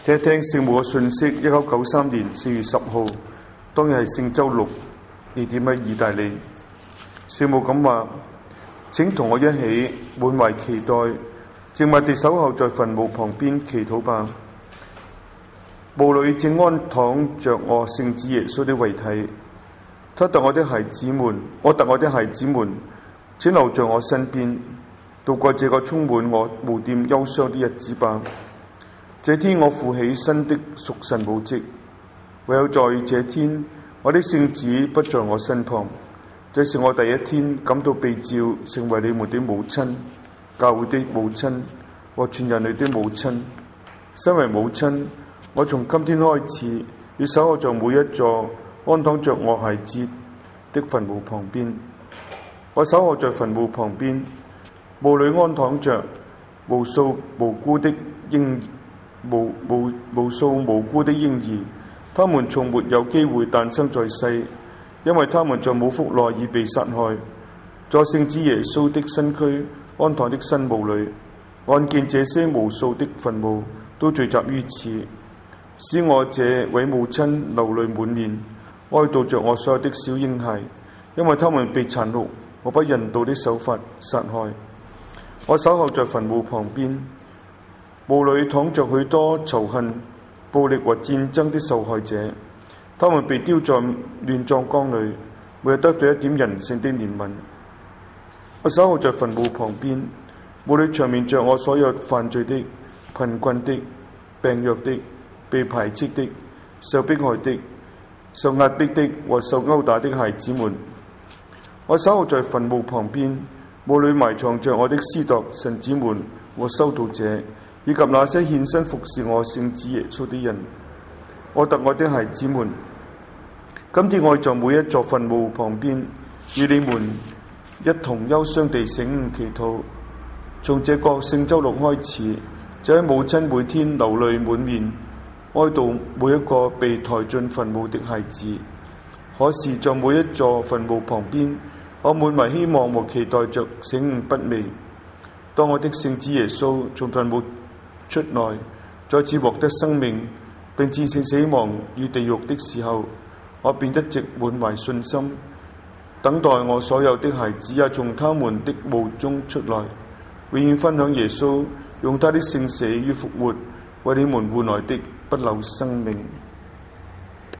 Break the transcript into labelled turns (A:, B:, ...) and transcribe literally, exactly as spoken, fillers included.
A: 且聽聖母嘅訊息。一九九三年四月十號，當日係聖週六，地點喺意大利。聖母咁話：請同我一起滿懷期待，靜默地守候在墳墓旁邊祈禱吧。墓裏正安躺着我聖子耶穌的遺體。他特我的孩子們，我特我的孩子們，請留在我身邊，度過這個充滿我無點憂傷的日子吧。這天我負起新的屬神母職，唯有在這天，我的聖子不在我身旁。這是我第一天感到被召成為你們的母親，教會的母親和全人類的母親。身為母親，我從今天開始要守候在每一座安躺着我孩子的墳墓旁邊。我守候在墳墓旁邊，墓裏安躺着無數無辜的嬰無無無數無辜的嬰兒，他們從沒有機會誕生在世，因為他們在母腹內已被殺害。在聖子耶穌的身軀安躺的新墓裏，看見這些無數的墳墓都聚集於此，使我這位母親流淚滿面，哀悼着我所有的小嬰孩，因為他們被殘酷和不人道的手法殺害。我守候在墳墓旁邊，墓裏躺着許多仇恨、暴力和戰爭的受害者，他們被丟在亂葬崗裏，沒有得到一點人性的憐憫。我守候在墳墓旁邊，墓裏長眠着我所有犯罪的、貧困的、病弱的、被排斥的、受迫害的、受壓迫的和受毆打的孩子們。我守候在墳墓旁邊，墓裏埋藏着我的司鐸神子們和修道者，以及那些獻身服侍我聖子耶穌的人。我特我的孩子們，今天我在每一座墳墓旁邊，與你們一同憂傷地醒寤祈禱。從這個聖週六開始，這位母親每天流淚滿面，哀悼每一個被抬進墳墓的孩子。可是，在每一座墳墓旁邊，我滿懷希望和期待着醒寤不寐。當我的聖子耶穌從墳墓出來，再次獲得生命並戰勝死亡與地獄的時候，我便一直滿懷信心，等待我所有的孩子也從他們的墓中出來，永遠分享耶穌用他的聖死與復活為你們換來的不朽生命。